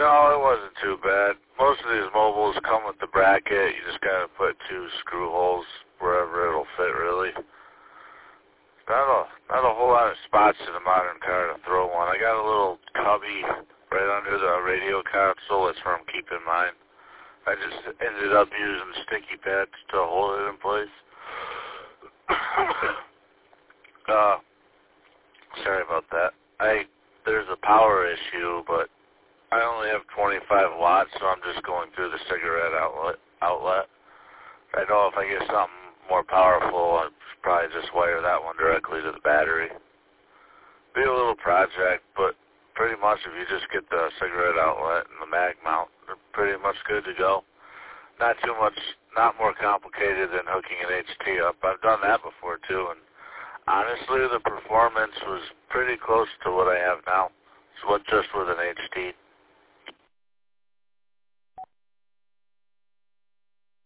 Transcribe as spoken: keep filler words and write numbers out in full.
No, it wasn't too bad. Most of these mobiles come with the bracket. You just gotta put two screw holes wherever it'll fit, really. Not a, not a whole lot of spots in a modern car to throw one. I got a little cubby right under the radio console. That's where I'm keeping mine. I just ended up using sticky pads to hold it in place. uh, sorry about that. I there's a power issue, but I only have twenty-five watts, so I'm just going through the cigarette outlet. Outlet. I know if I get something more powerful, I'd probably just wire that one directly to the battery. Be a little project, but pretty much if you just get the cigarette outlet and the mag mount, they're pretty much good to go. Not too much, not more complicated than hooking an H T up. I've done that before too, and honestly, the performance was pretty close to what I have now. It's what just with an H T.